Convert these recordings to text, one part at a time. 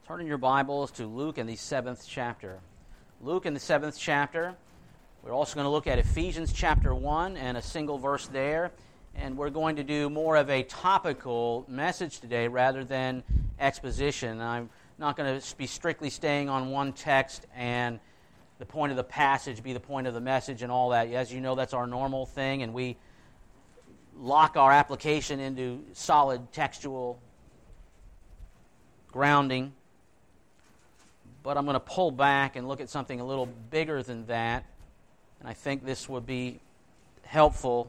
Turn in your Bibles to Luke in the 7th chapter. Luke in the 7th chapter. We're also going to look at Ephesians chapter 1 and a single verse there. And we're going to do more of a topical message today rather than exposition. I'm not going to be strictly staying on one text and the point of the passage be the point of the message and all that. As you know, that's our normal thing, and we lock our application into solid textual grounding. But I'm going to pull back and look at something a little bigger than that. And I think this would be helpful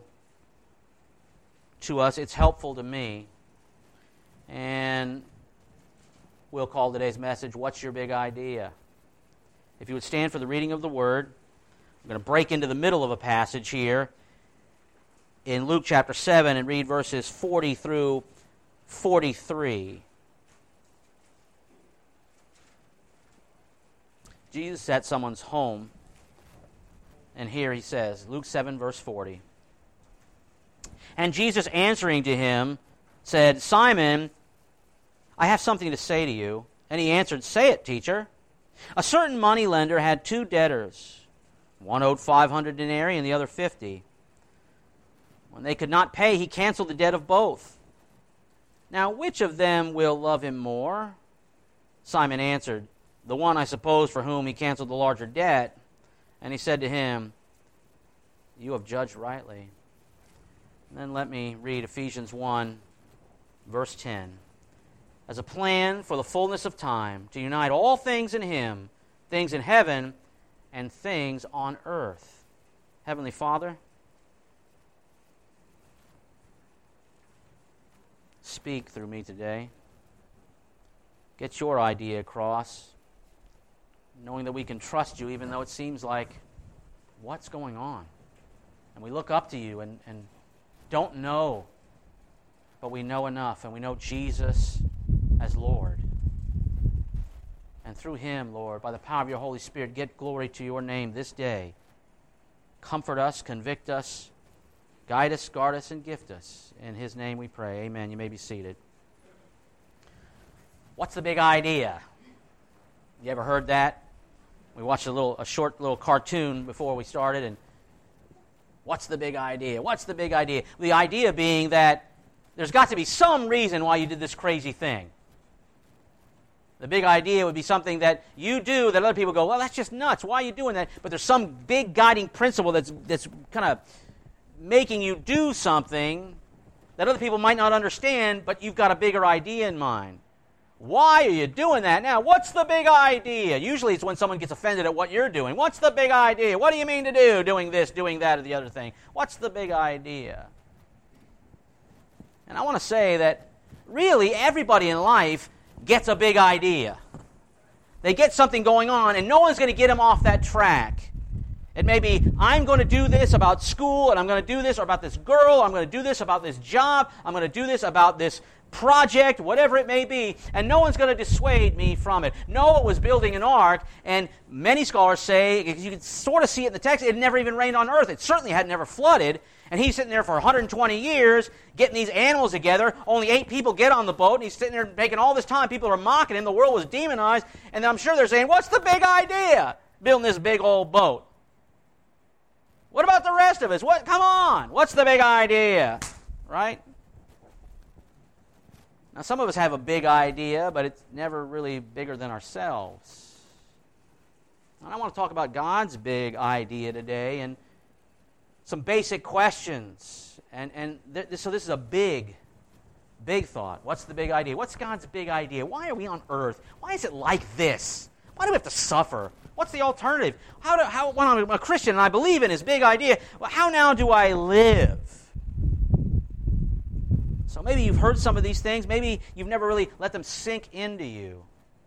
to us. It's helpful to me. And we'll call today's message, What's Your Big Idea? If you would stand for the reading of the Word, I'm going to break into the middle of a passage here in Luke chapter 7 and read verses 40 through 43. Jesus is at someone's home, and here he says, Luke 7, verse 40. And Jesus answering to him said, Simon, I have something to say to you. And he answered, Say it, teacher. A certain moneylender had two debtors. One owed 500 denarii and the other 50. When they could not pay, he canceled the debt of both. Now, which of them will love him more? Simon answered, The one, I suppose, for whom he canceled the larger debt. And he said to him, You have judged rightly. And then let me read Ephesians 1, verse 10. As a plan for the fullness of time, to unite all things in him, things in heaven and things on earth. Heavenly Father, speak through me today. Get your idea across, knowing that we can trust you even though it seems like, what's going on? And we look up to you and don't know, but we know enough, and we know Jesus as Lord. And through him, Lord, by the power of your Holy Spirit, get glory to your name this day. Comfort us, convict us, guide us, guard us, and gift us. In his name we pray. Amen. You may be seated. What's the big idea? You ever heard that? We watched a short little cartoon before we started, and what's the big idea? What's the big idea? The idea being that there's got to be some reason why you did this crazy thing. The big idea would be something that you do that other people go, well, that's just nuts. Why are you doing that? But there's some big guiding principle that's kind of making you do something that other people might not understand, but you've got a bigger idea in mind. Why are you doing that? Now, what's the big idea? Usually it's when someone gets offended at what you're doing. What's the big idea? What do you mean to do? Doing this, doing that, or the other thing. What's the big idea? And I want to say that really everybody in life gets a big idea. They get something going on, and no one's going to get them off that track. It may be, I'm going to do this about school, and I'm going to do this about this girl, I'm going to do this about this job, I'm going to do this about this project, whatever it may be, and no one's going to dissuade me from it. Noah was building an ark, and many scholars say, you can sort of see it in the text, it never even rained on earth. It certainly had never flooded, and he's sitting there for 120 years getting these animals together. Only 8 people get on the boat, and he's sitting there making all this time. People are mocking him. The world was demonized, and I'm sure they're saying, what's the big idea? Building this big old boat. What about the rest of us? Come on, what's the big idea? Right? Now, some of us have a big idea, but it's never really bigger than ourselves. And I want to talk about God's big idea today and some basic questions. So this is a big thought. What's the big idea? What's God's big idea? Why are we on earth? Why is it like this? Why do we have to suffer? What's the alternative? When I'm a Christian and I believe in his big idea, well, how now do I live? So maybe you've heard some of these things. Maybe you've never really let them sink into you.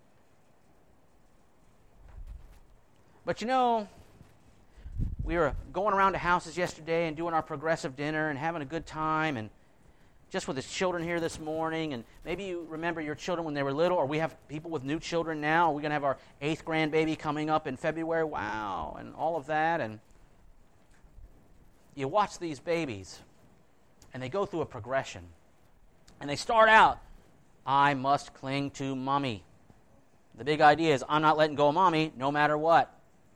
But you know, we were going around to houses yesterday and doing our progressive dinner and having a good time, and just with his children here this morning. And maybe you remember your children when they were little, or we have people with new children now. We're going to have our 8th grandbaby coming up in February. Wow, and all of that. And you watch these babies, and they go through a progression. And they start out, I must cling to mommy. The big idea is I'm not letting go of mommy no matter what.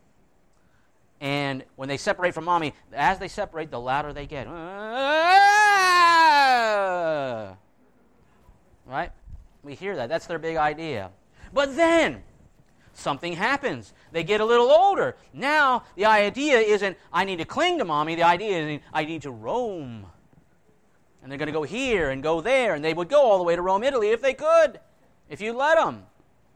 And when they separate from mommy, as they separate, the louder they get. Right? We hear that. That's their big idea. But then, something happens. They get a little older. Now, the idea isn't, I need to cling to mommy. The idea is, I need to roam. And they're going to go here and go there. And they would go all the way to Rome, Italy, if they could. If you let them.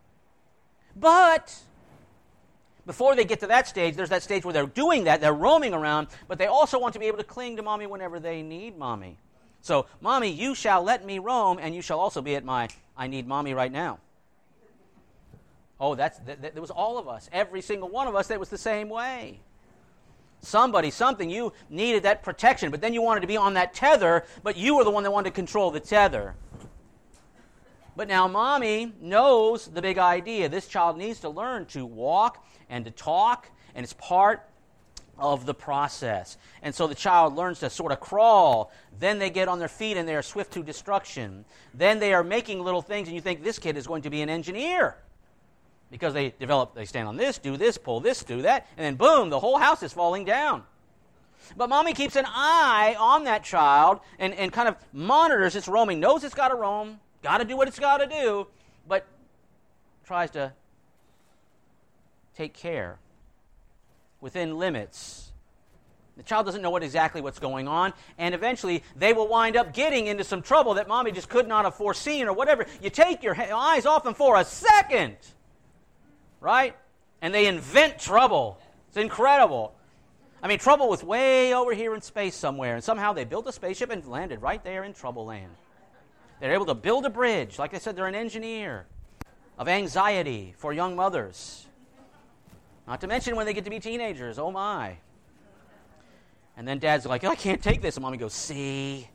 But before they get to that stage, there's that stage where they're doing that, they're roaming around, but they also want to be able to cling to mommy whenever they need mommy. So, mommy, you shall let me roam, and you shall also be at my, I need mommy right now. Oh, that was all of us. Every single one of us, that was the same way. Somebody, something, you needed that protection, but then you wanted to be on that tether, but you were the one that wanted to control the tether. But now mommy knows the big idea. This child needs to learn to walk and to talk, and it's part of the process. And so the child learns to sort of crawl. Then they get on their feet and they are swift to destruction. Then they are making little things, and you think this kid is going to be an engineer. Because they stand on this, do this, pull this, do that, and then boom, the whole house is falling down. But mommy keeps an eye on that child and kind of monitors its roaming, knows it's got to roam, got to do what it's got to do, but tries to take care within limits. The child doesn't know exactly what's going on, and eventually they will wind up getting into some trouble that mommy just could not have foreseen or whatever. You take your eyes off them for a second, right? And they invent trouble. It's incredible. I mean, trouble was way over here in space somewhere, and somehow they built a spaceship and landed right there in Trouble Land. They're able to build a bridge. Like I said, they're an engineer of anxiety for young mothers. Not to mention when they get to be teenagers. Oh, my. And then dad's like, I can't take this. And mommy goes, see?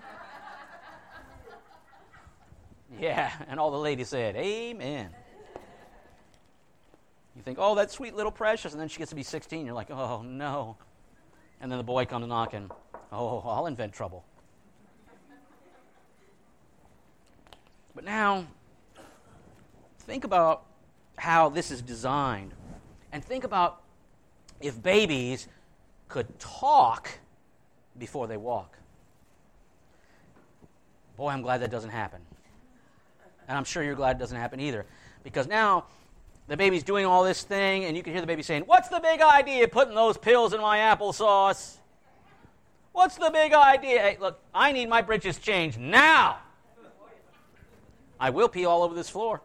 Yeah, and all the ladies said, amen. You think, oh, that sweet little precious. And then she gets to be 16. You're like, oh, no. And then the boy comes knocking. Oh, I'll invent trouble. But now, think about how this is designed. And think about if babies could talk before they walk. Boy, I'm glad that doesn't happen. And I'm sure you're glad it doesn't happen either. Because now, the baby's doing all this thing, and you can hear the baby saying, what's the big idea putting those pills in my applesauce? What's the big idea? Hey, look, I need my britches changed now. I will pee all over this floor.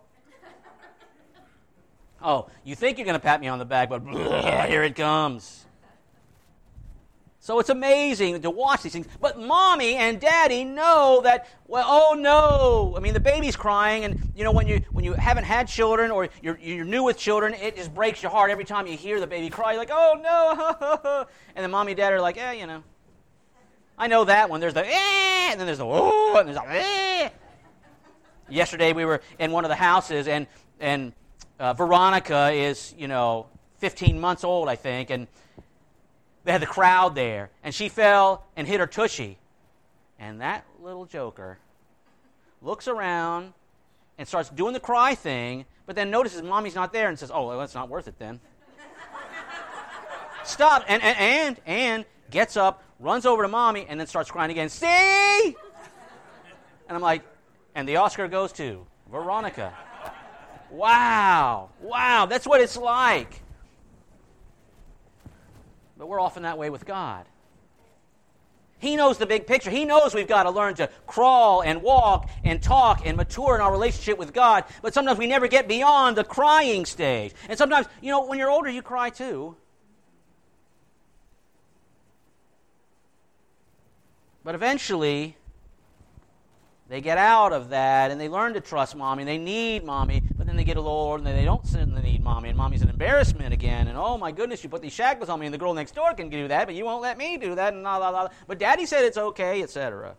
Oh, you think you're going to pat me on the back, but here it comes. So it's amazing to watch these things. But mommy and daddy know that, well, oh no. I mean, the baby's crying, and you know when you haven't had children or you're new with children, it just breaks your heart every time you hear the baby cry. You're like, oh no. And then mommy and dad are like, you know. I know that one. There's the and then there's the oh, and there's the Yesterday we were in one of the houses, and Veronica is, 15 months old, I think, and they had the crowd there, and she fell and hit her tushy. And that little joker looks around and starts doing the cry thing, but then notices mommy's not there and says, oh, well, that's not worth it then. Stop, and gets up, runs over to mommy, and then starts crying again. See? And I'm like, and the Oscar goes to Veronica. Wow, that's what it's like. But we're often that way with God. He knows the big picture. He knows we've got to learn to crawl and walk and talk and mature in our relationship with God. But sometimes we never get beyond the crying stage. And sometimes, when you're older, you cry too. But eventually, they get out of that, and they learn to trust mommy, and they need mommy, but then they get a little older, and they don't suddenly need mommy, and mommy's an embarrassment again, and oh my goodness, you put these shackles on me, and the girl next door can do that, but you won't let me do that, and la la la. But daddy said it's okay, etc.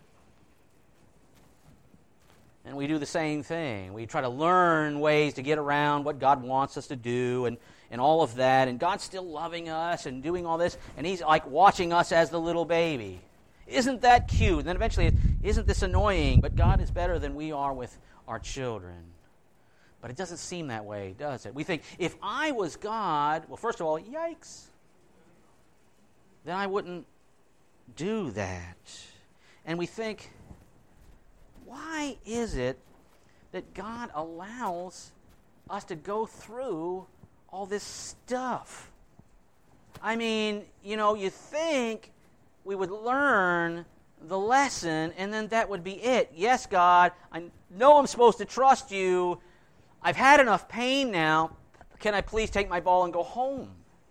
And we do the same thing. We try to learn ways to get around what God wants us to do, and all of that, and God's still loving us and doing all this, and he's like watching us as the little baby. Isn't that cute? And then eventually, isn't this annoying? But God is better than we are with our children. But it doesn't seem that way, does it? We think, if I was God, well, first of all, yikes, then I wouldn't do that. And we think, why is it that God allows us to go through all this stuff? I mean, you think we would learn the lesson and then that would be it. Yes, God, I know I'm supposed to trust you. I've had enough pain now. Can I please take my ball and go home?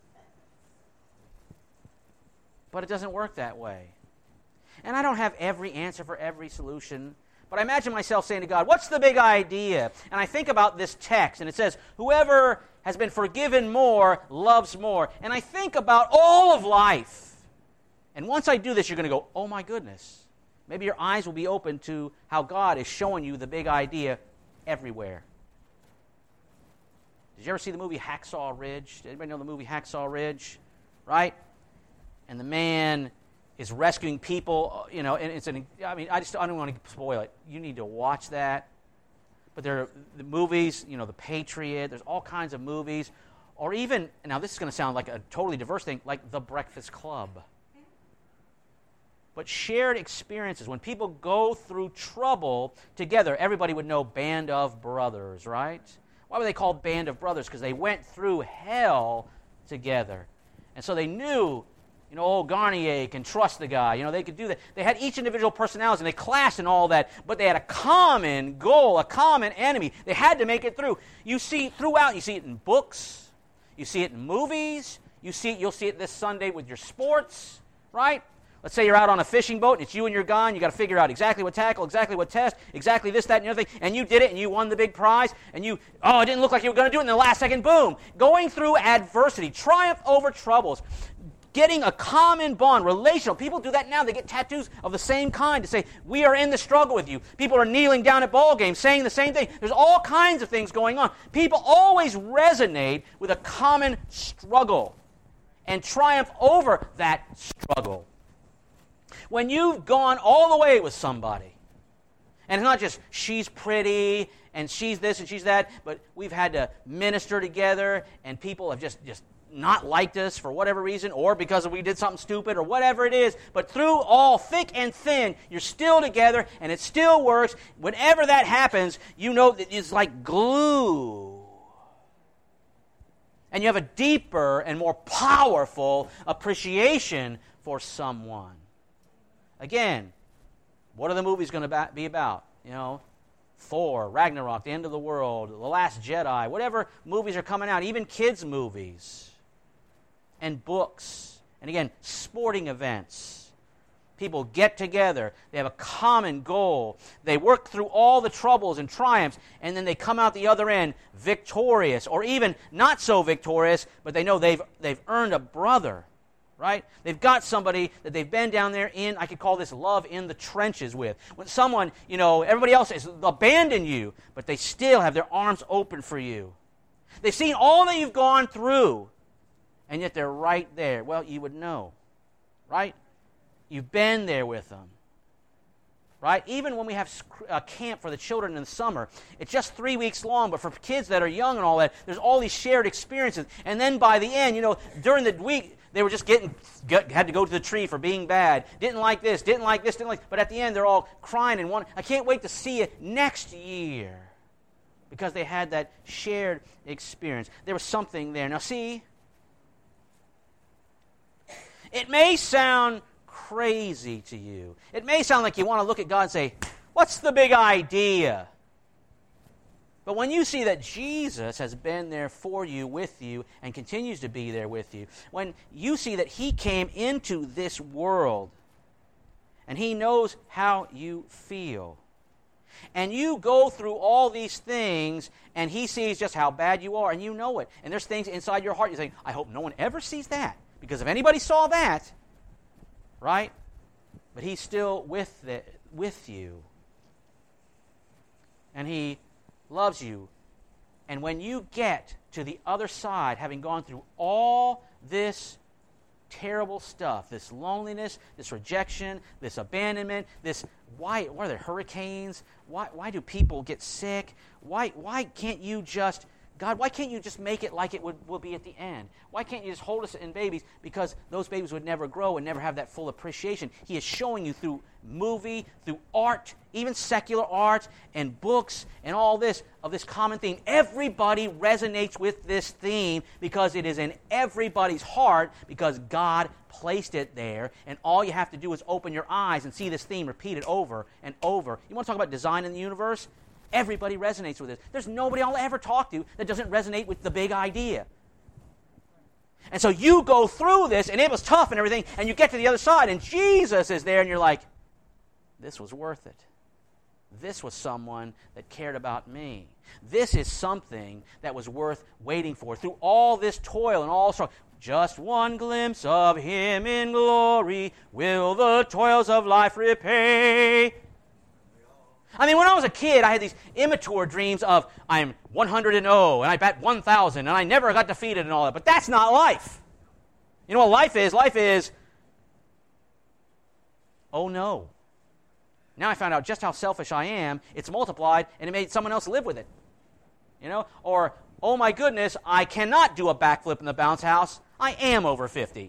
But it doesn't work that way. And I don't have every answer for every solution. But I imagine myself saying to God, what's the big idea? And I think about this text, and it says, whoever has been forgiven more loves more. And I think about all of life. And once I do this, you're going to go, oh my goodness. Maybe your eyes will be open to how God is showing you the big idea everywhere. Did you ever see the movie Hacksaw Ridge? Did anybody know the movie Hacksaw Ridge? Right? And the man is rescuing people, and I don't want to spoil it. You need to watch that. But there are the movies, The Patriot, there's all kinds of movies. Or even, now this is going to sound like a totally diverse thing, like The Breakfast Club. But shared experiences, when people go through trouble together, everybody would know Band of Brothers, right? Why were they called Band of Brothers? Because they went through hell together. And so they knew, old Garnier can trust the guy. They could do that. They had each individual personalities, and they clashed and all that, but they had a common goal, a common enemy. They had to make it through. You see it in books. You see it in movies. You'll see it this Sunday with your sports, right? Let's say you're out on a fishing boat, and it's you and your guy, and you got to figure out exactly what tackle, exactly what test, exactly this, that, and the other thing, and you did it, and you won the big prize, and it didn't look like you were going to do it, in the last second, boom. Going through adversity, triumph over troubles, getting a common bond, relational. People do that now. They get tattoos of the same kind to say, we are in the struggle with you. People are kneeling down at ball games saying the same thing. There's all kinds of things going on. People always resonate with a common struggle and triumph over that struggle. When you've gone all the way with somebody, and it's not just she's pretty and she's this and she's that, but we've had to minister together and people have just not liked us for whatever reason, or because we did something stupid or whatever it is, but through all thick and thin, you're still together and it still works. Whenever that happens, you know that it's like glue. And you have a deeper and more powerful appreciation for someone. Again, what are the movies going to be about? Thor, Ragnarok, the end of the world, The Last Jedi, whatever movies are coming out, even kids' movies and books. And again, sporting events. People get together. They have a common goal. They work through all the troubles and triumphs, and then they come out the other end victorious, or even not so victorious, but they know they've earned a brother. Right? They've got somebody that they've been down there in, I could call this love in the trenches with. When someone, everybody else has abandoned you, but they still have their arms open for you. They've seen all that you've gone through, and yet they're right there. Well, you would know, right? You've been there with them. Right? Even when we have a camp for the children in the summer, it's just 3 weeks long, but for kids that are young and all that, there's all these shared experiences. And then by the end, during the week, they were just had to go to the tree for being bad. Didn't like this, didn't like this, didn't like. But at the end, they're all crying and I can't wait to see you next year, because they had that shared experience. There was something there. Now, see, it may sound crazy to you. It may sound like you want to look at God and say, "What's the big idea?" But when you see that Jesus has been there for you, with you, and continues to be there with you, when you see that He came into this world, and He knows how you feel, and you go through all these things, and He sees just how bad you are, and you know it, and there's things inside your heart, you think, I hope no one ever sees that, because if anybody saw that, right? But He's still with you, and He loves you. And when you get to the other side, having gone through all this terrible stuff, this loneliness, this rejection, this abandonment, why are there hurricanes? Why do people get sick? Why can't you just, God, why can't you just make it like it will be at the end? Why can't you just hold us in babies? Because those babies would never grow and never have that full appreciation. He is showing you through movie, through art, even secular art and books and all this, of this common theme. Everybody resonates with this theme because it is in everybody's heart, because God placed it there, and all you have to do is open your eyes and see this theme repeated over and over. You want to talk about design in the universe? Everybody resonates with this. There's nobody I'll ever talk to that doesn't resonate with the big idea. And so you go through this, and it was tough and everything, and you get to the other side, and Jesus is there, and you're like, this was worth it. This was someone that cared about me. This is something that was worth waiting for. Through all this toil and all struggle, just one glimpse of Him in glory will the toils of life repay. I mean, when I was a kid, I had these immature dreams of I'm 100-0 and I bat 1,000 and I never got defeated and all that. But that's not life. You know what life is? Life is, oh no. Now I found out just how selfish I am. It's multiplied and it made someone else live with it. You know? Or, oh my goodness, I cannot do a backflip in the bounce house. I am over 50.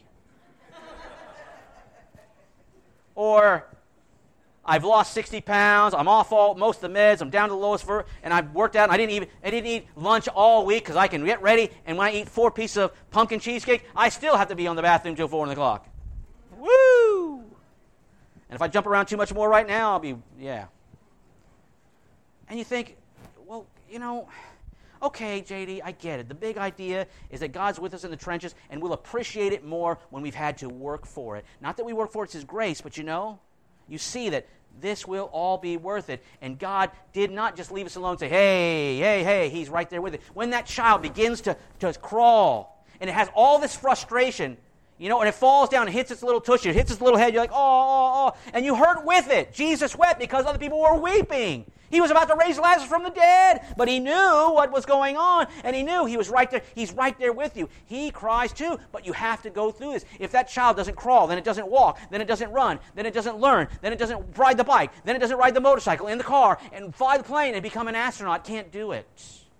Or, I've lost 60 pounds, I'm off most of the meds, I'm down to the lowest and I've worked out, and I didn't eat lunch all week because I can get ready, and when I eat 4 pieces of pumpkin cheesecake, I still have to be on the bathroom till 4 o'clock. Woo! And if I jump around too much more right now, I'll be, yeah. And you think, well, you know, okay, JD, I get it. The big idea is that God's with us in the trenches, and we'll appreciate it more when we've had to work for it. Not that we work for it, it's His grace, but you see that this will all be worth it. And God did not just leave us alone and say, hey, He's right there with it. When that child begins to crawl, and it has all this frustration, and it falls down and hits its little tushy, it hits its little head, you're like, oh, and you hurt with it. Jesus wept because other people were weeping. He was about to raise Lazarus from the dead, but He knew what was going on, and He knew He was right there. He's right there with you. He cries too, but you have to go through this. If that child doesn't crawl, then it doesn't walk, then it doesn't run, then it doesn't learn, then it doesn't ride the bike, then it doesn't ride the motorcycle, in the car, and fly the plane and become an astronaut, can't do it.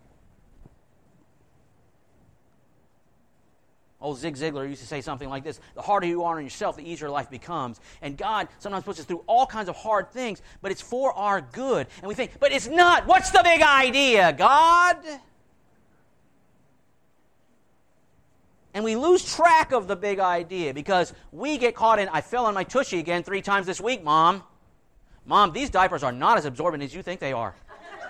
Old Zig Ziglar used to say something like this: the harder you are on yourself, the easier life becomes. And God sometimes puts us through all kinds of hard things, but it's for our good. And we think, but it's not. What's the big idea, God? And we lose track of the big idea because we get caught in, I fell on my tushy again 3 times this week, Mom. Mom, these diapers are not as absorbent as you think they are.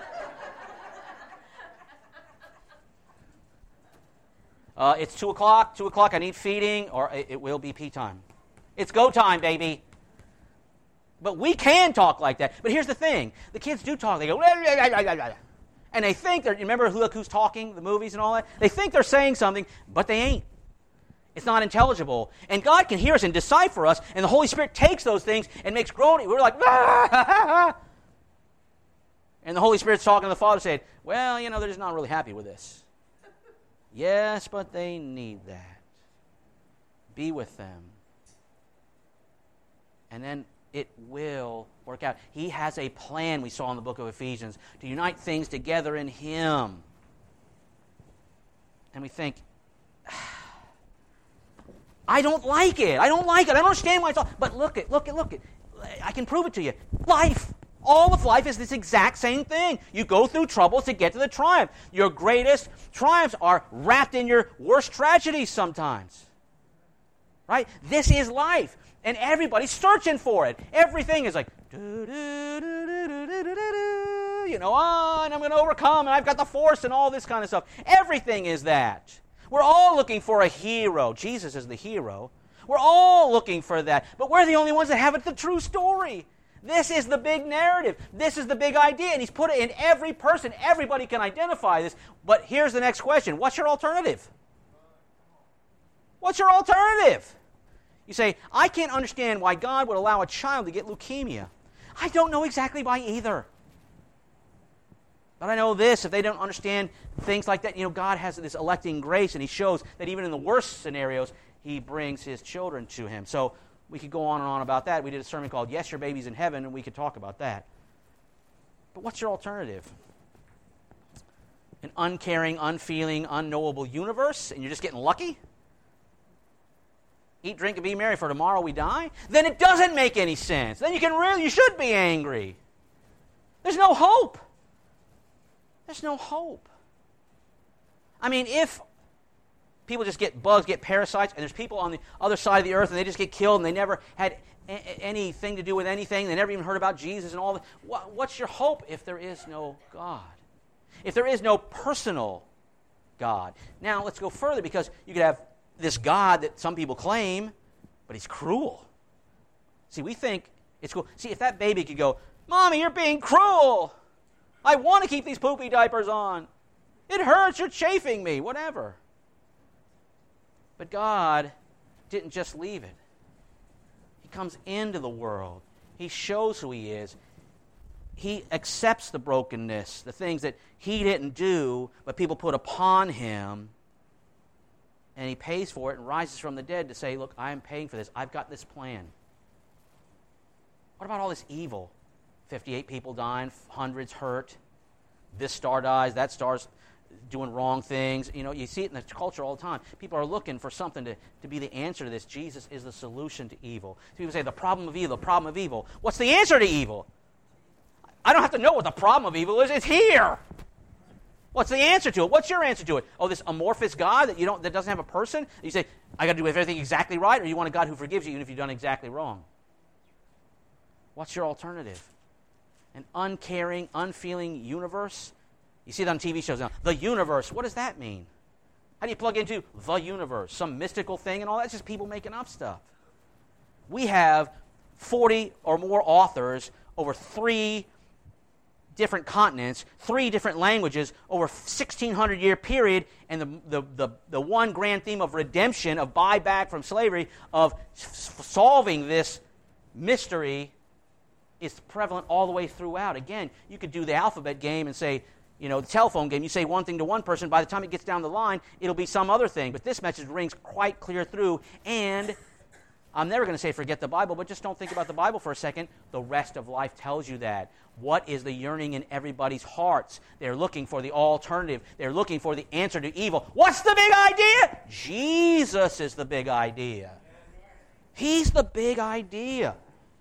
It's 2 o'clock. 2 o'clock, I need feeding, or it will be pee time. It's go time, baby. But we can talk like that. But here's the thing. The kids do talk. They go, and they think they're, remember Look Who's Talking, the movies and all that? They think they're saying something, but they ain't. It's not intelligible. And God can hear us and decipher us, and the Holy Spirit takes those things and makes groaning. We're like, and the Holy Spirit's talking to the Father saying, well, they're just not really happy with this. Yes, but they need that. Be with them. And then it will work out. He has a plan, we saw in the book of Ephesians, to unite things together in Him. And we think, I don't like it. I don't understand why it's all. But look it. I can prove it to you. Life. All of life is this exact same thing. You go through troubles to get to the triumph. Your greatest triumphs are wrapped in your worst tragedies sometimes. Right? This is life. And everybody's searching for it. Everything is like, and I'm going to overcome, and I've got the force and all this kind of stuff. Everything is that. We're all looking for a hero. Jesus is the hero. We're all looking for that. But we're the only ones that have it, the true story. This is the big narrative. This is the big idea. And He's put it in every person. Everybody can identify this. But here's the next question. What's your alternative? What's your alternative? You say, I can't understand why God would allow a child to get leukemia. I don't know exactly why either. But I know this, if they don't understand things like that, God has this electing grace, and He shows that even in the worst scenarios, he brings his children to him. So we could go on and on about that. We did a sermon called Yes, Your Baby's in Heaven, and we could talk about that. But what's your alternative? An uncaring, unfeeling, unknowable universe, and you're just getting lucky? Eat, drink, and be merry, for tomorrow we die? Then it doesn't make any sense. Then you should be angry. There's no hope. There's no hope. I mean, if people just get bugs, get parasites, and there's people on the other side of the earth and they just get killed and they never had anything to do with anything, they never even heard about Jesus and all that, what's your hope if there is no God? If there is no personal God? Now, let's go further, because you could have this God that some people claim, but he's cruel. See, we think it's cool. See, if that baby could go, Mommy, you're being cruel. I want to keep these poopy diapers on. It hurts, you're chafing me, whatever. But God didn't just leave it. He comes into the world. He shows who he is. He accepts the brokenness, the things that he didn't do, but people put upon him. And he pays for it and rises from the dead to say, look, I'm paying for this. I've got this plan. What about all this evil? 58 people dying, hundreds hurt. This star dies, that star's doing wrong things. You know, you see it in the culture all the time. People are looking for something to be the answer to this. Jesus is the solution to evil. So people say, the problem of evil, the problem of evil. What's the answer to evil? I don't have to know what the problem of evil is. It's here. What's the answer to it? What's your answer to it? Oh, this amorphous God that doesn't have a person? You say, I got to do everything exactly right, or you want a God who forgives you even if you've done exactly wrong? What's your alternative? An uncaring, unfeeling universe? You see that on TV shows now. The universe, what does that mean? How do you plug into the universe? Some mystical thing and all that? It's just people making up stuff. We have 40 or more authors over 3 different continents, 3 different languages, over a 1,600-year period, and the one grand theme of redemption, of buyback from slavery, of solving this mystery is prevalent all the way throughout. Again, you could do the alphabet game and say, the telephone game, you say one thing to one person, by the time it gets down the line, it'll be some other thing. But this message rings quite clear through, and I'm never going to say forget the Bible, but just don't think about the Bible for a second. The rest of life tells you that. What is the yearning in everybody's hearts? They're looking for the alternative. They're looking for the answer to evil. What's the big idea? Jesus is the big idea. He's the big idea.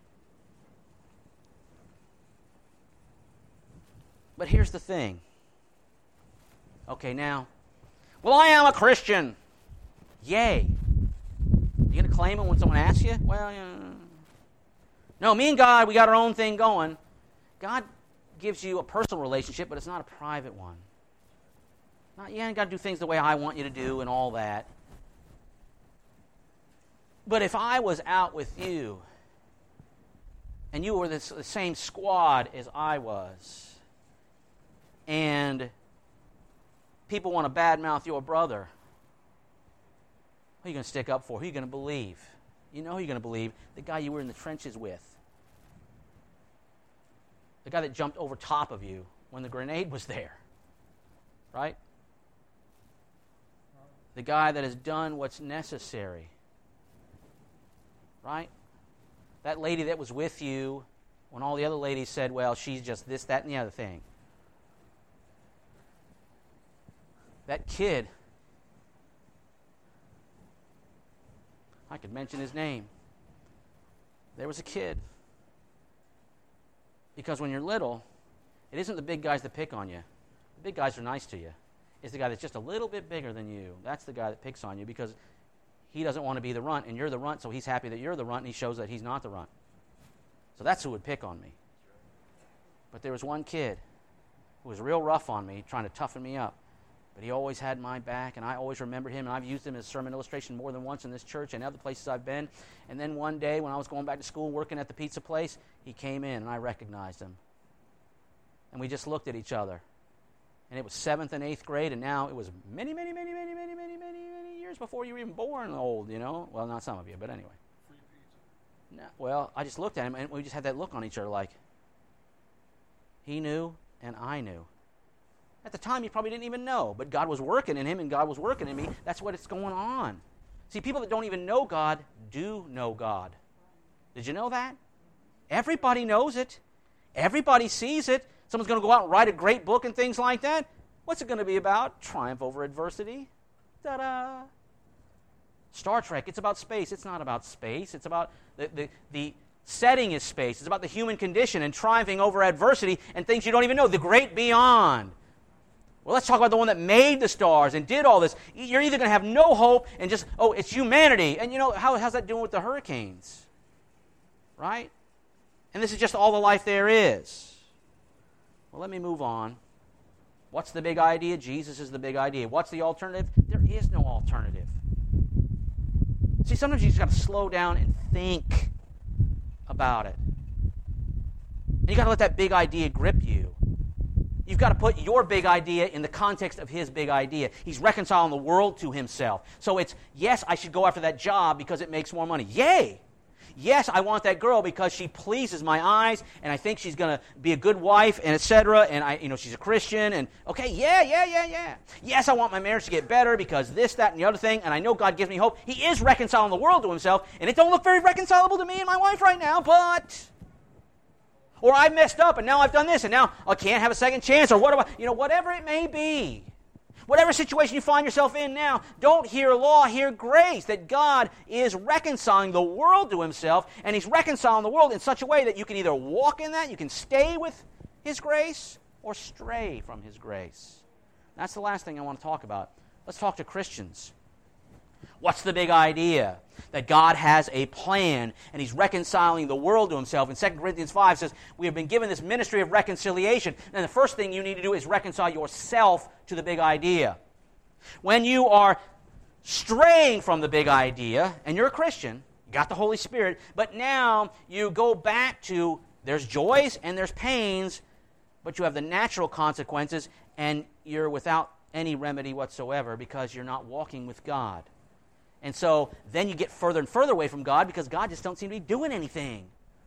But here's the thing. Okay, now, well, I am a Christian. Yay. You going to claim it when someone asks you? Well, no, me and God, we got our own thing going. God gives you a personal relationship, but it's not a private one. You ain't got to do things the way I want you to do and all that. But if I was out with you, and you were the same squad as I was, and people want to badmouth your brother, who are you going to stick up for? Who are you going to believe? You know who you're going to believe? The guy you were in the trenches with. The guy that jumped over top of you when the grenade was there. Right? The guy that has done what's necessary. Right? That lady that was with you when all the other ladies said, well, she's just this, that, and the other thing. That kid, I could mention his name. There was a kid. Because when you're little, it isn't the big guys that pick on you. The big guys are nice to you. It's the guy that's just a little bit bigger than you. That's the guy that picks on you because he doesn't want to be the runt, and you're the runt, so he's happy that you're the runt, and he shows that he's not the runt. So that's who would pick on me. But there was one kid who was real rough on me, trying to toughen me up. But he always had my back, and I always remembered him, and I've used him as a sermon illustration more than once in this church and other places I've been. And then one day when I was going back to school working at the pizza place, he came in, and I recognized him. And we just looked at each other. And it was 7th and 8th grade, and now it was many years before you were even born old, Well, not some of you, but anyway. No, well, I just looked at him, and we just had that look on each other like, he knew, and I knew. At the time, he probably didn't even know, but God was working in him, and God was working in me. That's what it's going on. See, people that don't even know God do know God. Did you know that? Everybody knows it. Everybody sees it. Someone's going to go out and write a great book and things like that. What's it going to be about? Triumph over adversity. Ta-da! Star Trek, it's about space. It's not about space. It's about the setting is space. It's about the human condition and triumphing over adversity and things you don't even know. The great beyond. Well, let's talk about the one that made the stars and did all this. You're either going to have no hope and just, oh, it's humanity. And you know, how's that doing with the hurricanes? Right? And this is just all the life there is. Well, let me move on. What's the big idea? Jesus is the big idea. What's the alternative? There is no alternative. See, sometimes you just got to slow down and think about it. And you got to let that big idea grip you. You've got to put your big idea in the context of his big idea. He's reconciling the world to himself. So it's, yes, I should go after that job because it makes more money. Yay! Yes, I want that girl because she pleases my eyes, and I think she's going to be a good wife, and etc. And she's a Christian, and okay, yeah. Yes, I want my marriage to get better because this, that, and the other thing, and I know God gives me hope. He is reconciling the world to himself, and it don't look very reconcilable to me and my wife right now, but... Or I messed up, and now I've done this, and now I can't have a second chance, or whatever it may be. Whatever situation you find yourself in now, don't hear law, hear grace, that God is reconciling the world to himself, and he's reconciling the world in such a way that you can either walk in that, you can stay with his grace, or stray from his grace. That's the last thing I want to talk about. Let's talk to Christians. What's the big idea? That God has a plan, and he's reconciling the world to himself. And 2 Corinthians 5 says, we have been given this ministry of reconciliation. And the first thing you need to do is reconcile yourself to the big idea. When you are straying from the big idea, and you're a Christian, you got the Holy Spirit, but now you go back to, there's joys and there's pains, but you have the natural consequences, and you're without any remedy whatsoever because you're not walking with God. And so then you get further and further away from God because God just don't seem to be doing anything.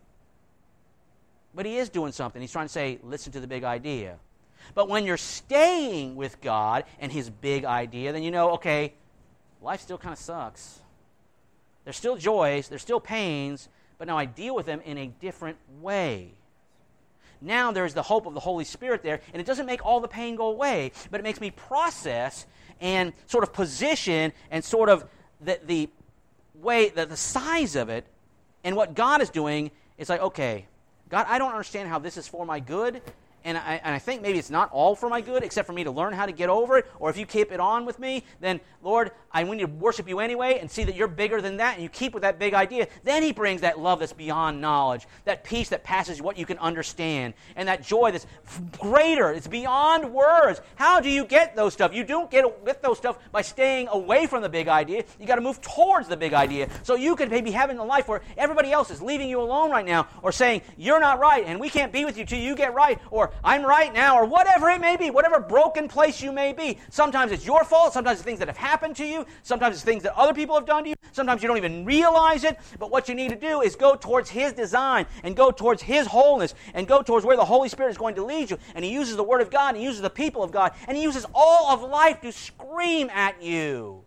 But he is doing something. He's trying to say, listen to the big idea. But when you're staying with God and his big idea, then you know, okay, life still kind of sucks. There's still joys, there's still pains, but now I deal with them in a different way. Now there's the hope of the Holy Spirit there, and it doesn't make all the pain go away, but it makes me process and sort of position and sort of the way, the size of it, and what God is doing is like, okay, God, I don't understand how this is for my good, and I think maybe it's not all for my good, except for me to learn how to get over it, or if you keep it on with me, then, Lord, I need to worship you anyway and see that you're bigger than that, and you keep with that big idea. Then he brings that love that's beyond knowledge, that peace that passes what you can understand, and that joy that's greater, it's beyond words. How do you get those stuff? You don't get those stuff by staying away from the big idea. You got to move towards the big idea. So you could maybe have in a life where everybody else is leaving you alone right now, or saying, you're not right, and we can't be with you till you get right, or I'm right now, or whatever it may be, whatever broken place you may be. Sometimes it's your fault, sometimes it's things that have happened to you, sometimes it's things that other people have done to you, sometimes you don't even realize it, but what you need to do is go towards his design, and go towards his wholeness, and go towards where the Holy Spirit is going to lead you, and he uses the Word of God, and he uses the people of God, and he uses all of life to scream at you.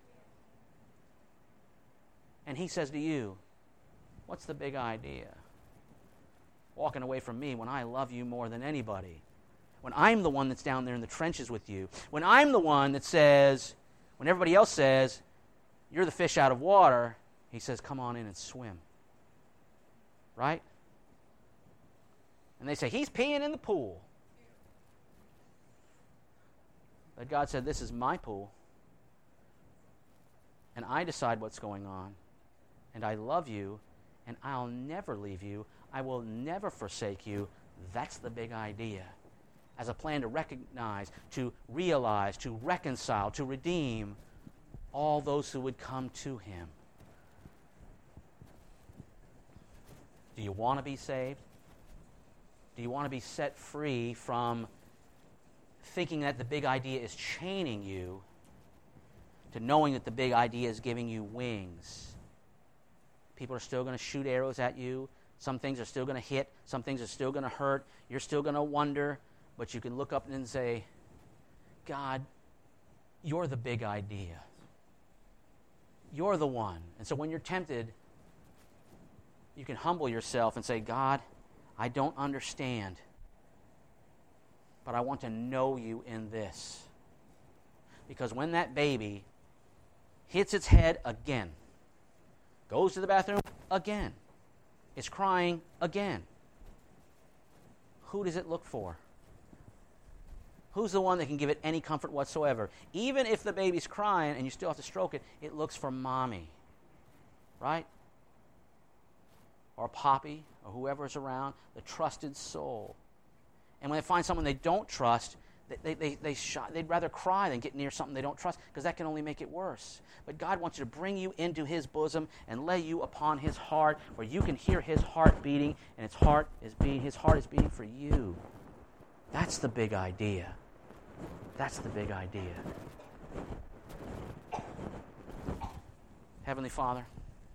And he says to you, what's the big idea? Walking away from me when I love you more than anybody. When I'm the one that's down there in the trenches with you. When I'm the one that says, when everybody else says, you're the fish out of water, he says, come on in and swim. Right? And they say, he's peeing in the pool. But God said, this is my pool. And I decide what's going on. And I love you. And I'll never leave you. I will never forsake you. That's the big idea. As a plan to recognize, to realize, to reconcile, to redeem all those who would come to him. Do you want to be saved? Do you want to be set free from thinking that the big idea is chaining you to knowing that the big idea is giving you wings? People are still going to shoot arrows at you. Some things are still going to hit. Some things are still going to hurt. You're still going to wonder. But you can look up and say, God, you're the big idea. You're the one. And so when you're tempted, you can humble yourself and say, God, I don't understand, but I want to know you in this. Because when that baby hits its head again, goes to the bathroom again, is crying again, who does it look for? Who's the one that can give it any comfort whatsoever? Even if the baby's crying and you still have to stroke it, it looks for mommy, right? Or Poppy, or whoever's around, the trusted soul. And when they find someone they don't trust, they'd rather cry than get near something they don't trust, because that can only make it worse. But God wants you to bring you into His bosom and lay you upon His heart, where you can hear His heart beating, and His heart is beating for you. That's the big idea. That's the big idea. Heavenly Father,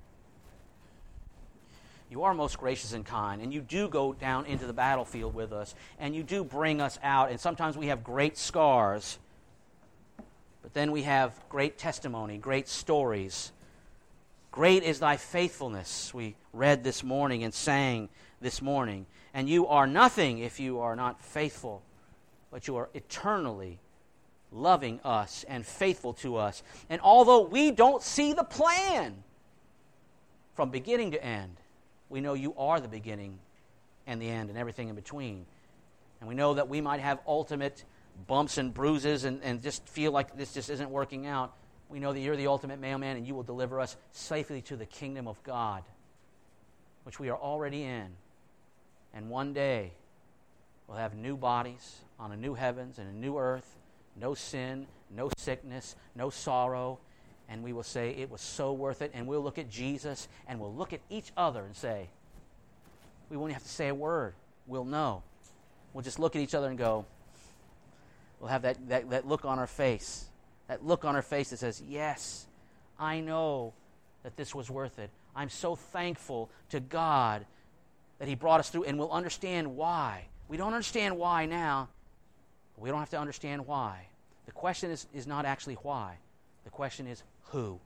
you are most gracious and kind, and you do go down into the battlefield with us, and you do bring us out, and sometimes we have great scars, but then we have great testimony, great stories. Great is thy faithfulness, we read this morning and sang this morning, and you are nothing if you are not faithful, but you are eternally loving us and faithful to us. And although we don't see the plan from beginning to end, we know you are the beginning and the end and everything in between. And we know that we might have ultimate bumps and bruises and just feel like this just isn't working out. We know that you're the ultimate mailman and you will deliver us safely to the kingdom of God, which we are already in. And one day we'll have new bodies on a new heavens and a new earth, no sin, no sickness, no sorrow. And we will say, it was so worth it. And we'll look at Jesus and we'll look at each other and say, we won't have to say a word. We'll know. We'll just look at each other and go, we'll have that look on our face. That look on our face that says, yes, I know that this was worth it. I'm so thankful to God that He brought us through, and we'll understand why. We don't understand why now, but we don't have to understand why. The question is not actually why. The question is who.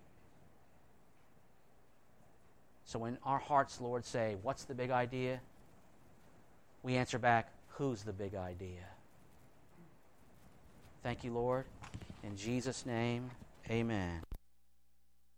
So when our hearts, Lord, say, what's the big idea? We answer back, who's the big idea? Thank you, Lord. In Jesus' name, amen.